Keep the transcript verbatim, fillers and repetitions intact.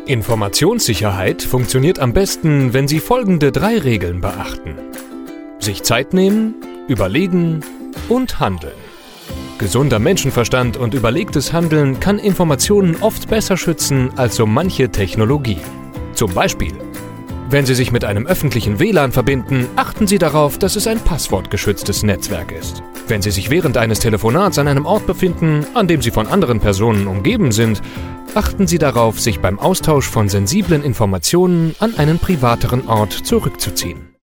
Informationssicherheit funktioniert am besten, wenn Sie folgende drei Regeln beachten: sich Zeit nehmen, überlegen und handeln. Gesunder Menschenverstand und überlegtes Handeln kann Informationen oft besser schützen als so manche Technologie. Zum Beispiel: Wenn Sie sich mit einem öffentlichen W L A N verbinden, achten Sie darauf, dass es ein passwortgeschütztes Netzwerk ist. Wenn Sie sich während eines Telefonats an einem Ort befinden, an dem Sie von anderen Personen umgeben sind, achten Sie darauf, sich beim Austausch von sensiblen Informationen an einen privateren Ort zurückzuziehen.